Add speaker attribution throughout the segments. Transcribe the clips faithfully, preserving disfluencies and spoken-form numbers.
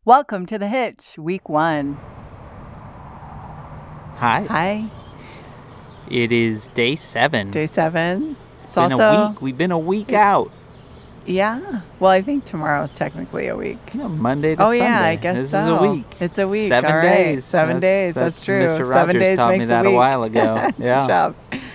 Speaker 1: Welcome to The Hitch, week one.
Speaker 2: Hi.
Speaker 1: Hi.
Speaker 2: It is day seven.
Speaker 1: Day seven. It's
Speaker 2: been
Speaker 1: also
Speaker 2: a week. We've been a week out.
Speaker 1: Yeah. Well, I think tomorrow is technically a week.
Speaker 2: Yeah, Monday to
Speaker 1: oh
Speaker 2: Sunday.
Speaker 1: yeah, I guess
Speaker 2: this
Speaker 1: so.
Speaker 2: is a week.
Speaker 1: It's a week.
Speaker 2: Seven
Speaker 1: All right.
Speaker 2: days.
Speaker 1: Seven
Speaker 2: that's,
Speaker 1: days. That's,
Speaker 2: that's
Speaker 1: true.
Speaker 2: Mister
Speaker 1: Seven
Speaker 2: Rogers
Speaker 1: days
Speaker 2: taught
Speaker 1: makes
Speaker 2: me that
Speaker 1: a,
Speaker 2: a
Speaker 1: week.
Speaker 2: while ago. Yeah.
Speaker 1: Good job.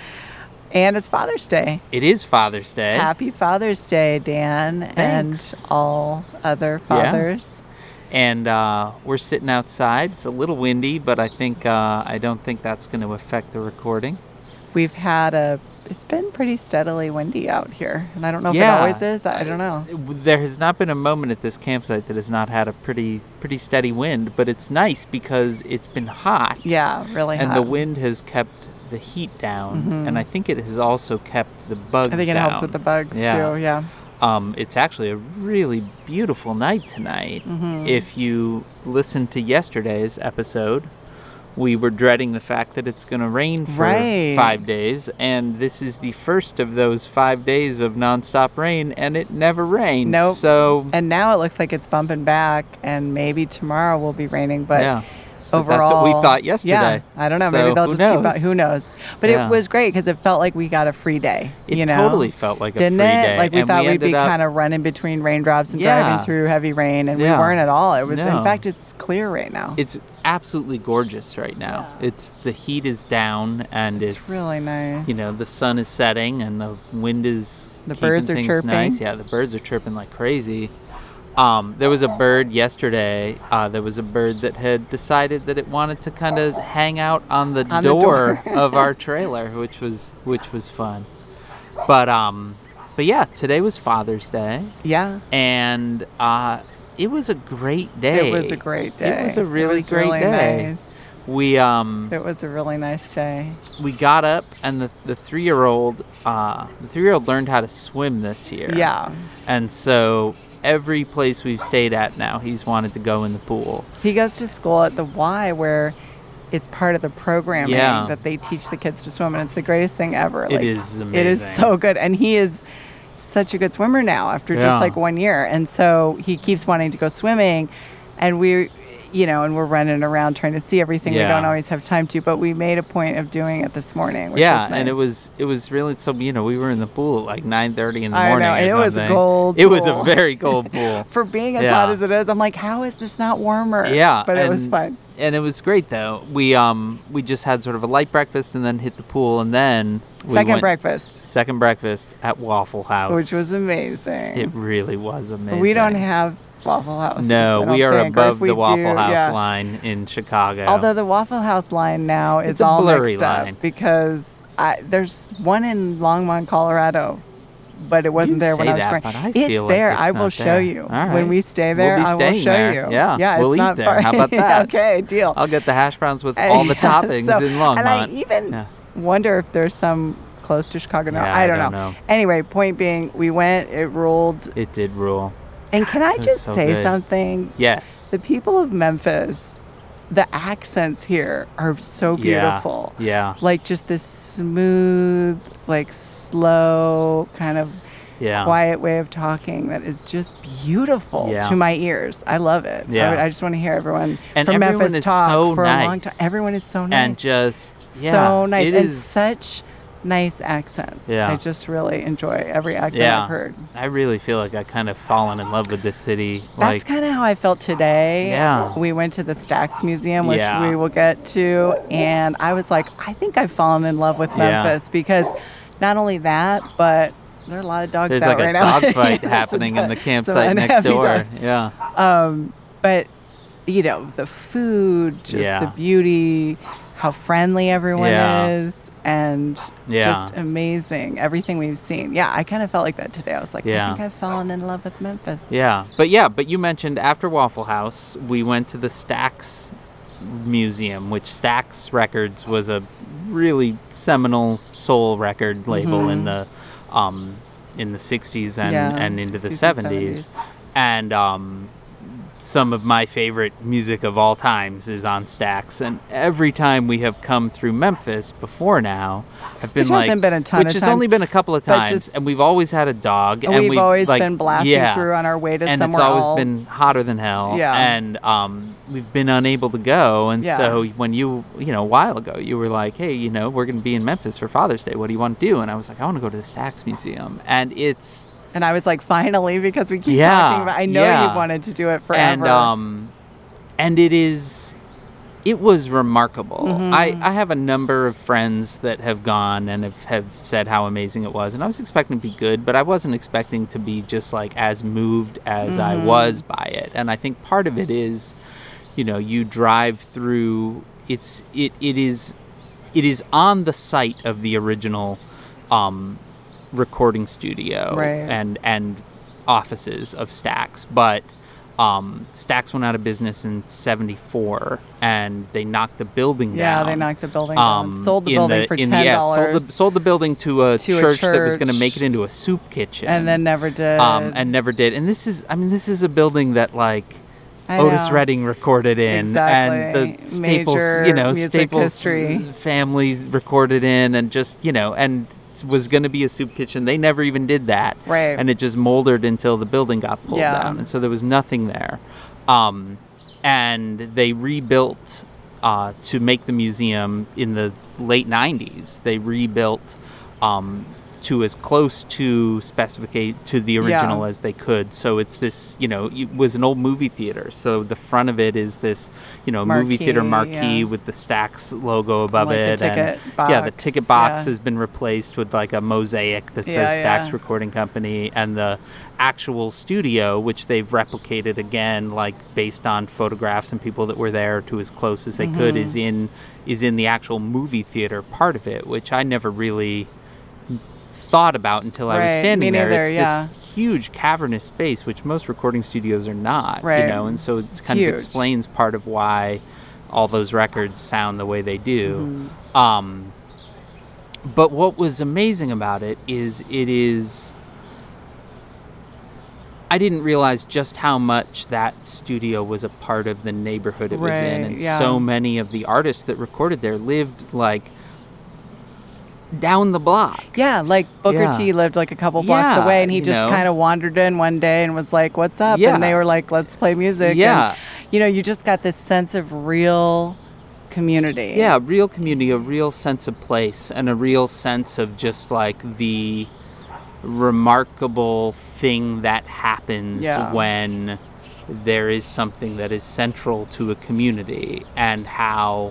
Speaker 1: And it's Father's Day.
Speaker 2: It is Father's Day.
Speaker 1: Happy Father's Day, Dan,
Speaker 2: Thanks.
Speaker 1: and all other fathers.
Speaker 2: Yeah. And uh, we're sitting outside. It's a little windy, but I think uh, I don't think that's going to affect the recording.
Speaker 1: We've had a. It's been pretty steadily windy out here, and I don't know if
Speaker 2: yeah.
Speaker 1: it always is. I don't know.
Speaker 2: There has not been a moment at this campsite that has not had a pretty pretty steady wind, but it's nice because it's been hot.
Speaker 1: Yeah, really
Speaker 2: and
Speaker 1: hot.
Speaker 2: the wind has kept the heat down,
Speaker 1: mm-hmm.
Speaker 2: and I think it has also kept the bugs down.
Speaker 1: I think it
Speaker 2: down.
Speaker 1: helps with the bugs
Speaker 2: yeah.
Speaker 1: too. Yeah.
Speaker 2: Um, it's actually a really beautiful night tonight.
Speaker 1: Mm-hmm.
Speaker 2: If you listened to yesterday's episode, we were dreading the fact that it's going to rain for
Speaker 1: right.
Speaker 2: five days, and this is the first of those five days of nonstop rain, and it never rained.
Speaker 1: Nope.
Speaker 2: So,
Speaker 1: and now it looks like it's bumping back, and maybe tomorrow will be raining, but
Speaker 2: yeah.
Speaker 1: overall,
Speaker 2: that's what we thought yesterday.
Speaker 1: Yeah, I don't know.
Speaker 2: So
Speaker 1: maybe they'll
Speaker 2: who
Speaker 1: just keep
Speaker 2: knows?
Speaker 1: out. Who knows? But
Speaker 2: Yeah.
Speaker 1: it was great because it felt like we got a free day.
Speaker 2: It
Speaker 1: you know?
Speaker 2: totally felt like a
Speaker 1: Didn't
Speaker 2: free
Speaker 1: it?
Speaker 2: day.
Speaker 1: Like we
Speaker 2: and
Speaker 1: thought
Speaker 2: we
Speaker 1: we'd be
Speaker 2: up,
Speaker 1: kind of running between raindrops and
Speaker 2: Yeah.
Speaker 1: driving through heavy rain, and
Speaker 2: Yeah.
Speaker 1: we weren't at all. It was,
Speaker 2: No.
Speaker 1: in fact, it's clear right now.
Speaker 2: It's absolutely gorgeous right now.
Speaker 1: Yeah.
Speaker 2: It's the heat is down, and
Speaker 1: it's,
Speaker 2: it's,
Speaker 1: really nice.
Speaker 2: You know, the sun is setting, and the wind is
Speaker 1: The
Speaker 2: keeping
Speaker 1: birds are
Speaker 2: things
Speaker 1: chirping.
Speaker 2: nice. Yeah, the birds are chirping like crazy. Um, there was a bird yesterday. Uh, there was a bird that had decided that it wanted to kind of hang out on the
Speaker 1: On the
Speaker 2: door,
Speaker 1: door.
Speaker 2: of our trailer, which was which was fun. But um, but yeah, today was Father's Day,
Speaker 1: Yeah,
Speaker 2: and uh, it was a great day.
Speaker 1: it was a great day.
Speaker 2: It was a really
Speaker 1: it was
Speaker 2: great
Speaker 1: really
Speaker 2: day.
Speaker 1: Nice.
Speaker 2: We um
Speaker 1: It was a really nice day.
Speaker 2: we got up, and the the three year old uh the three year old learned how to swim this year.
Speaker 1: Yeah.
Speaker 2: And so every place we've stayed at now, he's wanted to go in the pool.
Speaker 1: He goes to school at the Y where it's part of the programming
Speaker 2: Yeah.
Speaker 1: that they teach the kids to swim, and it's the greatest thing ever.
Speaker 2: It
Speaker 1: Like,
Speaker 2: is amazing.
Speaker 1: It is so good, and he is such a good swimmer now after
Speaker 2: Yeah.
Speaker 1: just like one year, and so he keeps wanting to go swimming, and we, you know, and we're running around trying to see everything.
Speaker 2: Yeah.
Speaker 1: We don't always have time to, but we made a point of doing it this morning. Which
Speaker 2: Yeah,
Speaker 1: was nice.
Speaker 2: and it was it was really so you know we were in the pool at like nine thirty in the
Speaker 1: I
Speaker 2: morning.
Speaker 1: know,
Speaker 2: or
Speaker 1: and it was a
Speaker 2: something.
Speaker 1: cold
Speaker 2: It was a
Speaker 1: pool.
Speaker 2: very cold pool.
Speaker 1: For being as
Speaker 2: Yeah.
Speaker 1: hot as it is, I'm like, how is this not warmer?
Speaker 2: Yeah,
Speaker 1: but it was
Speaker 2: and-
Speaker 1: fun.
Speaker 2: And it was great though. We um we just had sort of a light breakfast and then hit the pool, and then we
Speaker 1: Second
Speaker 2: went,
Speaker 1: breakfast,
Speaker 2: Second breakfast at Waffle House,
Speaker 1: which was amazing.
Speaker 2: It really was amazing.
Speaker 1: We don't have Waffle House.
Speaker 2: No,
Speaker 1: I don't
Speaker 2: we are
Speaker 1: think, or if
Speaker 2: above
Speaker 1: we
Speaker 2: the Waffle
Speaker 1: do,
Speaker 2: House
Speaker 1: yeah.
Speaker 2: line in Chicago.
Speaker 1: Although the Waffle House line now is
Speaker 2: It's a
Speaker 1: all
Speaker 2: blurry
Speaker 1: mixed
Speaker 2: line.
Speaker 1: up because I, there's one in Longmont, Colorado, but it wasn't
Speaker 2: You
Speaker 1: there when
Speaker 2: say
Speaker 1: I was
Speaker 2: that,
Speaker 1: growing.
Speaker 2: but I
Speaker 1: It's
Speaker 2: feel like
Speaker 1: there.
Speaker 2: it's
Speaker 1: I will
Speaker 2: not
Speaker 1: show
Speaker 2: there.
Speaker 1: you
Speaker 2: All
Speaker 1: when
Speaker 2: right.
Speaker 1: we stay there.
Speaker 2: We'll be
Speaker 1: I will
Speaker 2: staying
Speaker 1: show
Speaker 2: there.
Speaker 1: you.
Speaker 2: Yeah,
Speaker 1: yeah,
Speaker 2: we'll
Speaker 1: it's
Speaker 2: eat
Speaker 1: not
Speaker 2: there.
Speaker 1: far.
Speaker 2: How about that?
Speaker 1: Okay, deal.
Speaker 2: I'll get the hash browns with all the
Speaker 1: Yeah,
Speaker 2: toppings
Speaker 1: so-
Speaker 2: in Longmont.
Speaker 1: And I even
Speaker 2: Yeah.
Speaker 1: wonder if there's some close to Chicago now.
Speaker 2: Yeah,
Speaker 1: I
Speaker 2: I
Speaker 1: don't,
Speaker 2: don't
Speaker 1: know.
Speaker 2: know.
Speaker 1: Anyway, point being, we went. It ruled.
Speaker 2: It did rule.
Speaker 1: And can I
Speaker 2: It was
Speaker 1: just
Speaker 2: so
Speaker 1: say
Speaker 2: good.
Speaker 1: something?
Speaker 2: Yes.
Speaker 1: The people of Memphis, the accents here are so beautiful.
Speaker 2: Yeah.
Speaker 1: Like just this smooth, like slow, kind of
Speaker 2: Yeah.
Speaker 1: quiet way of talking that is just beautiful
Speaker 2: Yeah.
Speaker 1: to my ears. I love it.
Speaker 2: Yeah.
Speaker 1: I, would- I just want to hear everyone
Speaker 2: And
Speaker 1: from
Speaker 2: everyone
Speaker 1: Memphis
Speaker 2: is
Speaker 1: talk
Speaker 2: so
Speaker 1: for a long
Speaker 2: nice.
Speaker 1: time. Everyone is so nice.
Speaker 2: And just yeah,
Speaker 1: so nice.
Speaker 2: It
Speaker 1: and
Speaker 2: is,
Speaker 1: such nice accents.
Speaker 2: Yeah.
Speaker 1: I just really enjoy every accent
Speaker 2: Yeah.
Speaker 1: I've heard.
Speaker 2: I really feel like I kind of fallen in love with this city.
Speaker 1: That's
Speaker 2: like
Speaker 1: kind of how I felt today.
Speaker 2: Yeah.
Speaker 1: We went to the Stax Museum, which
Speaker 2: Yeah.
Speaker 1: we will get to, and I was like, I think I've fallen in love with
Speaker 2: Yeah.
Speaker 1: Memphis because not only that, but there are a lot of dogs
Speaker 2: there's
Speaker 1: out
Speaker 2: like
Speaker 1: right
Speaker 2: a
Speaker 1: now.
Speaker 2: dog fight
Speaker 1: There's a
Speaker 2: happening in
Speaker 1: dog-
Speaker 2: the
Speaker 1: some
Speaker 2: campsite next
Speaker 1: unhappy
Speaker 2: door.
Speaker 1: dog.
Speaker 2: Yeah.
Speaker 1: Um, but you know, the food, just
Speaker 2: Yeah.
Speaker 1: the beauty, how friendly everyone
Speaker 2: Yeah.
Speaker 1: is, and
Speaker 2: Yeah.
Speaker 1: just amazing. Everything we've seen. Yeah, I kind of felt like that today. I was like,
Speaker 2: Yeah.
Speaker 1: I think I've fallen in love with Memphis.
Speaker 2: Yeah. But yeah, but you mentioned after Waffle House, we went to the Stax Museum, which Stax Records was a really seminal soul record label in
Speaker 1: Mhm.
Speaker 2: the um in the sixties and,
Speaker 1: Yeah,
Speaker 2: and into the
Speaker 1: sixties and
Speaker 2: seventies. And um some of my favorite music of all times is on Stax, and every time we have come through Memphis before now, I've been
Speaker 1: Which
Speaker 2: like,
Speaker 1: hasn't been a ton
Speaker 2: which
Speaker 1: of
Speaker 2: has
Speaker 1: times,
Speaker 2: only been a couple of
Speaker 1: but
Speaker 2: times,
Speaker 1: just-
Speaker 2: and we've always had a dog, and
Speaker 1: we've,
Speaker 2: we've
Speaker 1: always
Speaker 2: like,
Speaker 1: been blasting
Speaker 2: yeah,
Speaker 1: through on our way to
Speaker 2: and
Speaker 1: somewhere
Speaker 2: it's always
Speaker 1: else.
Speaker 2: been hotter than hell,
Speaker 1: Yeah.
Speaker 2: and um, we've been unable to go, and
Speaker 1: Yeah.
Speaker 2: so when you, you know, a while ago, you were like, hey, you know, we're going to be in Memphis for Father's Day. What do you want to do? And I was like, I want to go to the Stax Museum, and it's.
Speaker 1: And I was like, finally, because we keep
Speaker 2: Yeah,
Speaker 1: talking about. I know
Speaker 2: yeah.
Speaker 1: you wanted to do it forever.
Speaker 2: And um, and it is, it was remarkable.
Speaker 1: Mhm.
Speaker 2: I, I have a number of friends that have gone and have, have said how amazing it was, and I was expecting to be good, but I wasn't expecting to be just like as moved as I
Speaker 1: Mhm.
Speaker 2: was by it. And I think part of it is, you know, you drive through. It's it it is, it is on the site of the original, um, recording studio
Speaker 1: Right.
Speaker 2: and and offices of Stax, but um, Stax went out of business in seventy-four, and they knocked the building
Speaker 1: yeah,
Speaker 2: down.
Speaker 1: they knocked the building
Speaker 2: um,
Speaker 1: down. Sold the
Speaker 2: in
Speaker 1: building for
Speaker 2: in
Speaker 1: ten
Speaker 2: yeah, sold
Speaker 1: dollars.
Speaker 2: the, sold the building to a,
Speaker 1: To a
Speaker 2: church, that was going to
Speaker 1: church.
Speaker 2: make it into a soup kitchen,
Speaker 1: and then never did.
Speaker 2: um, and never did. And this is, I mean, this is a building that like
Speaker 1: I
Speaker 2: Otis
Speaker 1: know.
Speaker 2: Redding recorded in,
Speaker 1: Exactly.
Speaker 2: and the Staples,
Speaker 1: Major
Speaker 2: you know,
Speaker 1: music
Speaker 2: Staples
Speaker 1: history.
Speaker 2: families recorded in, and just, you know, and was going to be a soup kitchen. They never even did that,
Speaker 1: Right.
Speaker 2: and it just moldered until the building got pulled
Speaker 1: Yeah.
Speaker 2: down, and so there was nothing there. Um, and they rebuilt uh, to make the museum in the late nineties. They rebuilt um, to as close to specificate to the original
Speaker 1: Yeah.
Speaker 2: as they could. So it's this, you know, it was an old movie theater. So the front of it is this, you know, movie
Speaker 1: Marquee,
Speaker 2: theater marquee
Speaker 1: yeah.
Speaker 2: with the Stax logo above
Speaker 1: Like the
Speaker 2: it.
Speaker 1: ticket
Speaker 2: and yeah, the
Speaker 1: box,
Speaker 2: ticket box
Speaker 1: yeah.
Speaker 2: has been replaced with like a mosaic that says
Speaker 1: Yeah,
Speaker 2: Stax
Speaker 1: yeah.
Speaker 2: Recording Company, and the actual studio, which they've replicated again, like based on photographs and people that were there to as close as they could,
Speaker 1: Mhm.
Speaker 2: is in is in the actual movie theater part of it, which I never really thought about until I was
Speaker 1: Right,
Speaker 2: standing
Speaker 1: me
Speaker 2: there.
Speaker 1: neither,
Speaker 2: It's
Speaker 1: yeah.
Speaker 2: this huge cavernous space, which most recording studios are not, you
Speaker 1: Right.
Speaker 2: know, and so it
Speaker 1: It's
Speaker 2: kind
Speaker 1: huge.
Speaker 2: of explains part of why all those records sound the way they do.
Speaker 1: Mhm.
Speaker 2: Um, but what was amazing about it is it is. I didn't realize just how much that studio was a part of the neighborhood it was in,
Speaker 1: Right,
Speaker 2: and
Speaker 1: yeah.
Speaker 2: so many of the artists that recorded there lived like down the block.
Speaker 1: Yeah, like Booker
Speaker 2: Yeah.
Speaker 1: T lived like a couple blocks
Speaker 2: Yeah,
Speaker 1: away, and he
Speaker 2: you
Speaker 1: just
Speaker 2: know.
Speaker 1: kind of wandered in one day and was like, "What's up?"
Speaker 2: Yeah.
Speaker 1: And they were like, "Let's play music."
Speaker 2: Yeah.
Speaker 1: And, you know, you just got this sense of real community.
Speaker 2: Yeah, real community, a real sense of place, and a real sense of just like the remarkable thing that happens
Speaker 1: Yeah.
Speaker 2: when there is something that is central to a community, and how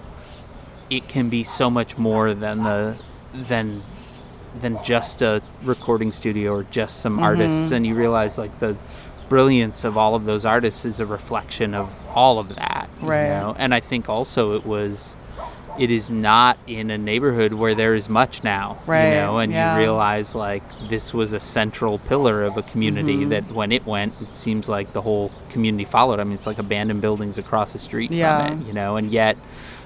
Speaker 2: it can be so much more than the than than just a recording studio or just some artists. And you realize like the brilliance of all of those artists is a reflection of all of that, you
Speaker 1: Right.
Speaker 2: know? And I think also it was it is not in a neighborhood where there is much now,
Speaker 1: Right,
Speaker 2: you know, and
Speaker 1: yeah.
Speaker 2: you realize like this was a central pillar of a community
Speaker 1: Mhm.
Speaker 2: that when it went, it seems like the whole community followed. I mean, it's like abandoned buildings across the street
Speaker 1: Yeah.
Speaker 2: from it, you know, and yet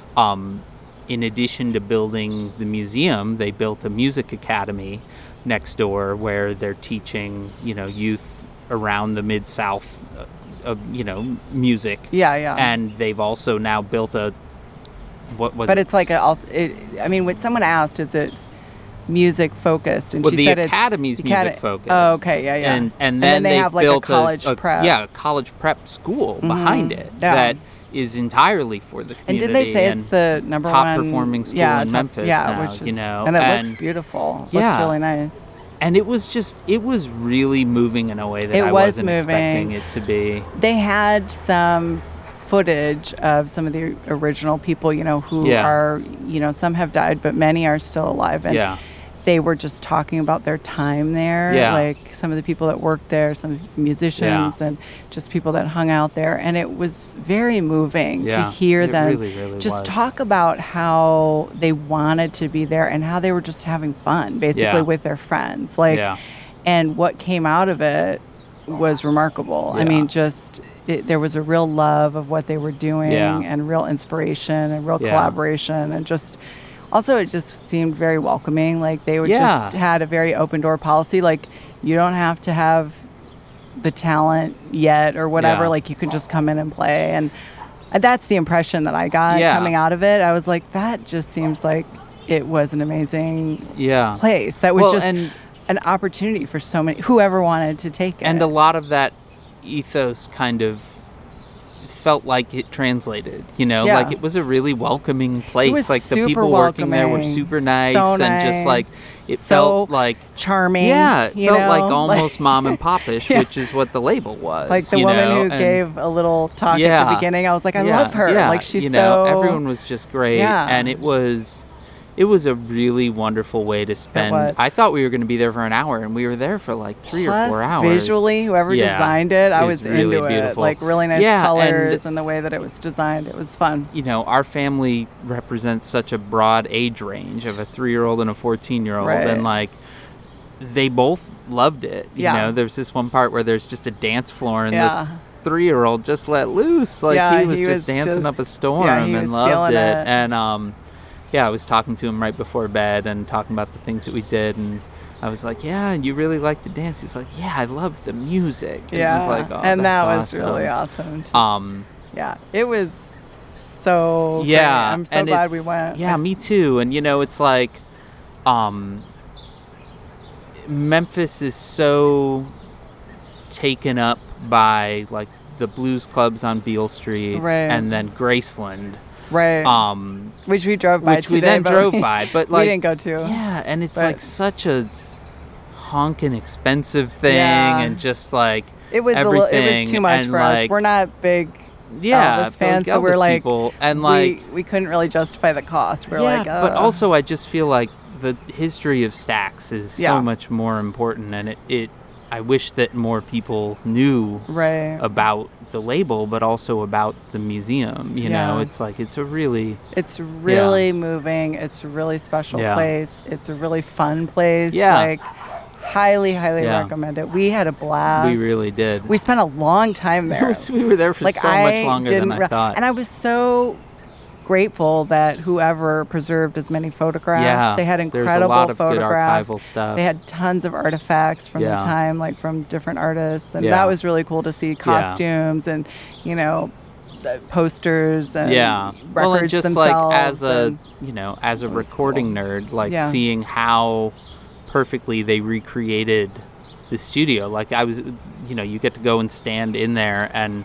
Speaker 2: um, in addition to building the museum, they built a music academy next door where they're teaching, you know, youth around the Mid-South, uh, uh, you know, music.
Speaker 1: Yeah, yeah.
Speaker 2: And they've also now built a, what was
Speaker 1: but
Speaker 2: it?
Speaker 1: it's like a, it, I mean, when someone asked, "Is it music focused?" and
Speaker 2: well,
Speaker 1: she
Speaker 2: the
Speaker 1: said
Speaker 2: academy's
Speaker 1: it's the acad-
Speaker 2: music focused.
Speaker 1: Oh, okay, yeah, yeah.
Speaker 2: And and
Speaker 1: And
Speaker 2: then,
Speaker 1: then they
Speaker 2: they've
Speaker 1: have, like, a
Speaker 2: built
Speaker 1: college prep.
Speaker 2: Yeah, a college prep school
Speaker 1: Mhm.
Speaker 2: behind it
Speaker 1: Yeah.
Speaker 2: that is entirely for the
Speaker 1: And
Speaker 2: community.
Speaker 1: did they say
Speaker 2: and
Speaker 1: it's the number
Speaker 2: top
Speaker 1: one
Speaker 2: performing school
Speaker 1: yeah,
Speaker 2: in
Speaker 1: top-
Speaker 2: Memphis
Speaker 1: Yeah,
Speaker 2: now,
Speaker 1: which is,
Speaker 2: you know,
Speaker 1: and it
Speaker 2: and-
Speaker 1: looks beautiful. It
Speaker 2: Yeah.
Speaker 1: looks really nice.
Speaker 2: And it was just, it was really moving in a way that
Speaker 1: It
Speaker 2: I
Speaker 1: was
Speaker 2: wasn't
Speaker 1: moving.
Speaker 2: expecting it to be.
Speaker 1: They had some footage of some of the original people, you know, who
Speaker 2: Yeah.
Speaker 1: are, you know, some have died, but many are still alive. And
Speaker 2: Yeah.
Speaker 1: they were just talking about their time there,
Speaker 2: Yeah.
Speaker 1: like some of the people that worked there, some musicians, and just people that hung out there. And it was very moving to
Speaker 2: Yeah,
Speaker 1: hear
Speaker 2: it
Speaker 1: them
Speaker 2: really, really
Speaker 1: just
Speaker 2: was.
Speaker 1: talk about how they wanted to be there and how they were just having fun, basically,
Speaker 2: Yeah.
Speaker 1: with their friends. Like,
Speaker 2: Yeah.
Speaker 1: and what came out of it was remarkable. I
Speaker 2: Yeah.
Speaker 1: mean, just it, there was a real love of what they were doing,
Speaker 2: Yeah.
Speaker 1: and real inspiration and real
Speaker 2: Yeah.
Speaker 1: collaboration, and just also it just seemed very welcoming. Like they would
Speaker 2: Yeah.
Speaker 1: just had a very open door policy. Like you don't have to have the talent yet or whatever.
Speaker 2: Yeah.
Speaker 1: Like you can just come in and play. And that's the impression that I got
Speaker 2: Yeah.
Speaker 1: coming out of it. I was like, that just seems like it was an amazing
Speaker 2: Yeah.
Speaker 1: place. That was
Speaker 2: Well,
Speaker 1: just
Speaker 2: and
Speaker 1: an opportunity for so many, whoever wanted to take it.
Speaker 2: and a lot of that ethos kind of felt like it translated, you know,
Speaker 1: Yeah.
Speaker 2: like it was a really welcoming place.
Speaker 1: was
Speaker 2: Like the
Speaker 1: super
Speaker 2: people working there were
Speaker 1: welcoming,
Speaker 2: super nice,
Speaker 1: so
Speaker 2: and just like
Speaker 1: nice,
Speaker 2: it
Speaker 1: so
Speaker 2: felt like
Speaker 1: charming.
Speaker 2: yeah, it
Speaker 1: you
Speaker 2: felt
Speaker 1: know?
Speaker 2: like almost mom and popish,
Speaker 1: Yeah.
Speaker 2: which is what the label was.
Speaker 1: Like the
Speaker 2: you
Speaker 1: woman
Speaker 2: know?
Speaker 1: who
Speaker 2: and,
Speaker 1: gave a little talk at
Speaker 2: Yeah.
Speaker 1: the beginning, I was like, I
Speaker 2: yeah,
Speaker 1: love her.
Speaker 2: Yeah,
Speaker 1: Like she's
Speaker 2: you know,
Speaker 1: so
Speaker 2: everyone was just great,
Speaker 1: Yeah.
Speaker 2: and it was. It was a really wonderful way to spend.
Speaker 1: was.
Speaker 2: I thought we were going to be there for an hour, and we were there for like three
Speaker 1: Plus,
Speaker 2: or four hours.
Speaker 1: visually, whoever
Speaker 2: Yeah,
Speaker 1: designed it, I
Speaker 2: it
Speaker 1: was
Speaker 2: was really
Speaker 1: into
Speaker 2: beautiful.
Speaker 1: it. Like really nice
Speaker 2: Yeah,
Speaker 1: colors
Speaker 2: and-
Speaker 1: and, the way that it was designed. It was fun.
Speaker 2: You know, our family represents such a broad age range of a three-year-old and a fourteen-year-old,
Speaker 1: Right.
Speaker 2: and like they both loved it. You
Speaker 1: Yeah.
Speaker 2: know, there's this one part where there's just a dance floor, and
Speaker 1: Yeah.
Speaker 2: the three-year-old just let loose. Like
Speaker 1: Yeah,
Speaker 2: he was
Speaker 1: he
Speaker 2: just
Speaker 1: was
Speaker 2: dancing
Speaker 1: just-
Speaker 2: up a storm
Speaker 1: yeah, he
Speaker 2: and
Speaker 1: was
Speaker 2: loved
Speaker 1: feeling
Speaker 2: it.
Speaker 1: it.
Speaker 2: And um, yeah, I was talking to him right before bed and talking about the things that we did, and I was like, "Yeah, and you really liked the dance?" He's like, "Yeah, I loved the music." And
Speaker 1: Yeah.
Speaker 2: I was like, "Oh,
Speaker 1: and that
Speaker 2: that's
Speaker 1: was
Speaker 2: awesome."
Speaker 1: really awesome. to-
Speaker 2: Um,
Speaker 1: yeah. It was so great.
Speaker 2: yeah,
Speaker 1: I'm so
Speaker 2: and
Speaker 1: glad we
Speaker 2: it's-
Speaker 1: went.
Speaker 2: Yeah,
Speaker 1: I-
Speaker 2: me too. And you know, it's like, um, Memphis is so taken up by like the blues clubs on Beale Street,
Speaker 1: Right.
Speaker 2: and then Graceland,
Speaker 1: right.
Speaker 2: um,
Speaker 1: which we drove by
Speaker 2: which
Speaker 1: today,
Speaker 2: we then
Speaker 1: but
Speaker 2: drove
Speaker 1: we,
Speaker 2: by. But
Speaker 1: we
Speaker 2: like,
Speaker 1: didn't go to.
Speaker 2: yeah, and it's
Speaker 1: but-
Speaker 2: like such a honking expensive thing,
Speaker 1: Yeah.
Speaker 2: and just like
Speaker 1: It was a little, it
Speaker 2: everything,
Speaker 1: was too much
Speaker 2: and,
Speaker 1: for us.
Speaker 2: like,
Speaker 1: We're not big
Speaker 2: yeah,
Speaker 1: Elvis fans,
Speaker 2: like
Speaker 1: so we're
Speaker 2: Elvis
Speaker 1: like,
Speaker 2: people, and like.
Speaker 1: we, we couldn't really justify the cost. We're
Speaker 2: yeah,
Speaker 1: like,
Speaker 2: but
Speaker 1: "Ugh."
Speaker 2: also I just feel like the history of Stax is
Speaker 1: Yeah.
Speaker 2: so much more important, and it, it I wish that more people knew
Speaker 1: right.
Speaker 2: about the label, but also about the museum. You know,
Speaker 1: Yeah.
Speaker 2: it's like it's a really
Speaker 1: It's really moving. It's a really special
Speaker 2: Yeah.
Speaker 1: place. It's a really fun place.
Speaker 2: Yeah.
Speaker 1: Like, highly, highly
Speaker 2: Yeah.
Speaker 1: recommend it. We had a blast.
Speaker 2: we really did.
Speaker 1: We spent a long time
Speaker 2: It
Speaker 1: there.
Speaker 2: was- we were there for
Speaker 1: like
Speaker 2: so
Speaker 1: I
Speaker 2: much longer
Speaker 1: didn't
Speaker 2: than I
Speaker 1: re-
Speaker 2: thought.
Speaker 1: And I was so grateful that whoever preserved as many photographs.
Speaker 2: yeah,
Speaker 1: They had
Speaker 2: there's
Speaker 1: incredible
Speaker 2: a lot of
Speaker 1: photographs.
Speaker 2: good archival stuff.
Speaker 1: They had tons of artifacts from
Speaker 2: Yeah.
Speaker 1: the time, like from different artists, and
Speaker 2: Yeah.
Speaker 1: that was really cool to see costumes and you know the posters and
Speaker 2: yeah,
Speaker 1: records
Speaker 2: well, and just
Speaker 1: themselves.
Speaker 2: like as a
Speaker 1: and-
Speaker 2: you know, as a
Speaker 1: it was
Speaker 2: recording
Speaker 1: cool.
Speaker 2: nerd, like
Speaker 1: Yeah.
Speaker 2: seeing how perfectly they recreated the studio. Like I was, you know, you get to go and stand in there, and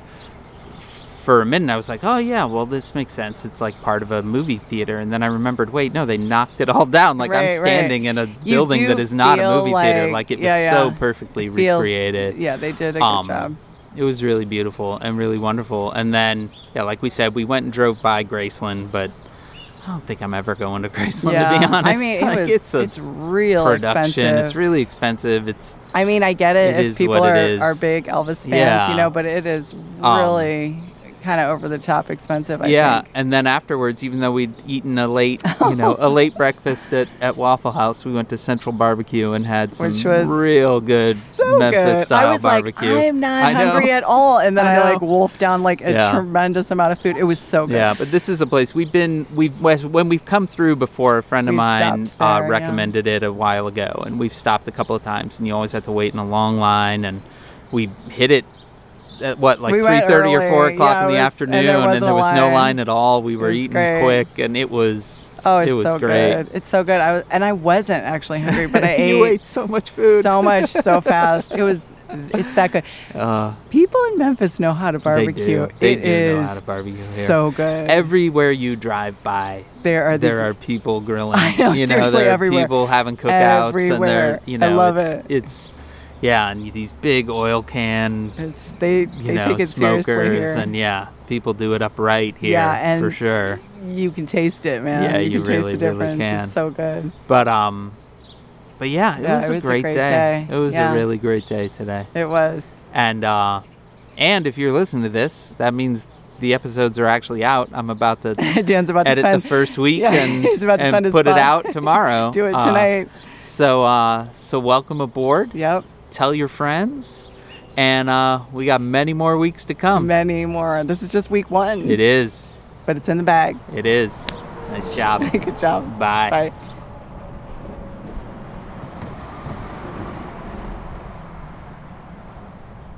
Speaker 2: for a minute I was like, oh yeah, well this makes sense. It's like part of a movie theater, and then I remembered, wait, no, they knocked it all down. Like I'm
Speaker 1: Right, right.
Speaker 2: standing in a
Speaker 1: You
Speaker 2: building
Speaker 1: do
Speaker 2: that is not a
Speaker 1: feel
Speaker 2: movie theater.
Speaker 1: like-
Speaker 2: Like it was
Speaker 1: yeah,
Speaker 2: so
Speaker 1: yeah.
Speaker 2: perfectly
Speaker 1: feels-
Speaker 2: recreated.
Speaker 1: Yeah, they did a good
Speaker 2: Um,
Speaker 1: job.
Speaker 2: It was really beautiful and really wonderful. And then, yeah, like we said, we went and drove by Graceland, but I don't think I'm ever going to Graceland,
Speaker 1: Yeah,
Speaker 2: to be honest.
Speaker 1: I mean, it
Speaker 2: Like,
Speaker 1: was,
Speaker 2: it's
Speaker 1: it's,
Speaker 2: a
Speaker 1: real
Speaker 2: production.
Speaker 1: expensive.
Speaker 2: It's really expensive. It's
Speaker 1: I mean, I get it,
Speaker 2: it
Speaker 1: if
Speaker 2: is
Speaker 1: people
Speaker 2: what it
Speaker 1: are,
Speaker 2: is.
Speaker 1: are big Elvis fans,
Speaker 2: Yeah.
Speaker 1: you know, but it is
Speaker 2: Um,
Speaker 1: really kind of over the top expensive. I
Speaker 2: yeah,
Speaker 1: think.
Speaker 2: and then afterwards, even though we'd eaten a late, you know, a late breakfast at, at Waffle House, we went to Central Barbecue and had some
Speaker 1: Which was
Speaker 2: real good
Speaker 1: so
Speaker 2: Memphis
Speaker 1: good.
Speaker 2: style
Speaker 1: I was
Speaker 2: barbecue.
Speaker 1: like, I'm not
Speaker 2: I know.
Speaker 1: hungry at all, and then
Speaker 2: I
Speaker 1: I,
Speaker 2: know.
Speaker 1: like wolfed down like a
Speaker 2: Yeah.
Speaker 1: tremendous amount of food. It was so good.
Speaker 2: Yeah, but this is a place we've been we've when we've come through before. A friend of
Speaker 1: We've
Speaker 2: mine
Speaker 1: stopped there,
Speaker 2: uh,
Speaker 1: yeah.
Speaker 2: recommended it a while ago, and we've stopped a couple of times, and you always have to wait in a long line, and we hit it at what like
Speaker 1: We
Speaker 2: three
Speaker 1: went
Speaker 2: thirty or four
Speaker 1: early.
Speaker 2: o'clock
Speaker 1: Yeah,
Speaker 2: in the
Speaker 1: it was-
Speaker 2: afternoon,
Speaker 1: and there
Speaker 2: and
Speaker 1: wasn't
Speaker 2: there
Speaker 1: a
Speaker 2: was no
Speaker 1: line.
Speaker 2: line at all. We were
Speaker 1: was
Speaker 2: eating
Speaker 1: great.
Speaker 2: quick, and it was
Speaker 1: Oh, it's
Speaker 2: it was
Speaker 1: so
Speaker 2: great.
Speaker 1: good. It's so good. I was, and I wasn't actually hungry, but I ate
Speaker 2: you ate so much food,
Speaker 1: so much so fast. It was, it's that good.
Speaker 2: Uh,
Speaker 1: People in Memphis know how to barbecue.
Speaker 2: They do. They
Speaker 1: It
Speaker 2: do know
Speaker 1: is
Speaker 2: how to barbecue here.
Speaker 1: so good.
Speaker 2: Everywhere you drive by,
Speaker 1: there are these,
Speaker 2: there are people grilling.
Speaker 1: I know,
Speaker 2: you know,
Speaker 1: seriously,
Speaker 2: there are
Speaker 1: everywhere.
Speaker 2: people having cookouts, and
Speaker 1: Everywhere.
Speaker 2: they're, you know,
Speaker 1: I love
Speaker 2: it's,
Speaker 1: it.
Speaker 2: it's, yeah, and these big oil can,
Speaker 1: It's they
Speaker 2: you
Speaker 1: they
Speaker 2: know,
Speaker 1: take it seriously
Speaker 2: smokers,
Speaker 1: here.
Speaker 2: and yeah, people do it upright here,
Speaker 1: Yeah, and
Speaker 2: for sure.
Speaker 1: You can taste it, man.
Speaker 2: Yeah,
Speaker 1: you,
Speaker 2: you
Speaker 1: can taste
Speaker 2: really,
Speaker 1: the
Speaker 2: really
Speaker 1: difference.
Speaker 2: can.
Speaker 1: It's so good.
Speaker 2: But um, but yeah, it,
Speaker 1: Yeah,
Speaker 2: was,
Speaker 1: it
Speaker 2: a
Speaker 1: was a
Speaker 2: great
Speaker 1: great
Speaker 2: day.
Speaker 1: day.
Speaker 2: It was
Speaker 1: Yeah.
Speaker 2: a really great day today.
Speaker 1: It was.
Speaker 2: And uh, and if you're listening to this, that means the episodes are actually out. I'm about to
Speaker 1: Dan's about to
Speaker 2: edit
Speaker 1: spend
Speaker 2: the first week
Speaker 1: Yeah,
Speaker 2: and,
Speaker 1: he's about to
Speaker 2: and
Speaker 1: spend his
Speaker 2: put it
Speaker 1: fun.
Speaker 2: out tomorrow.
Speaker 1: Do it
Speaker 2: Uh,
Speaker 1: tonight.
Speaker 2: so uh, so welcome aboard.
Speaker 1: Yep.
Speaker 2: Tell your friends, and uh, we got many more weeks to come.
Speaker 1: Many more. This is just week one.
Speaker 2: It is.
Speaker 1: But it's in the bag.
Speaker 2: It is. Nice job.
Speaker 1: Good job.
Speaker 2: Bye.
Speaker 1: Bye.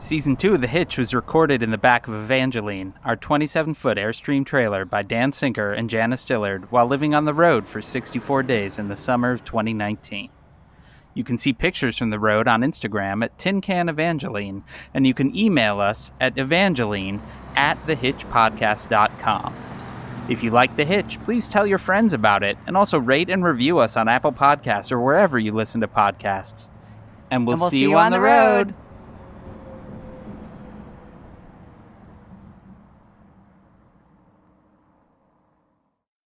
Speaker 2: Season two of The Hitch was recorded in the back of Evangeline, our twenty-seven foot Airstream trailer by Dan Sinker and Janice Dillard while living on the road for sixty-four days in the summer of twenty nineteen. You can see pictures from the road on Instagram at Tin Can Evangeline, and you can email us at evangeline at the hitch podcast dot com. If you like The Hitch, please tell your friends about it, and also rate and review us on Apple Podcasts or wherever you listen to podcasts. And we'll,
Speaker 1: And we'll
Speaker 2: see, you on the road.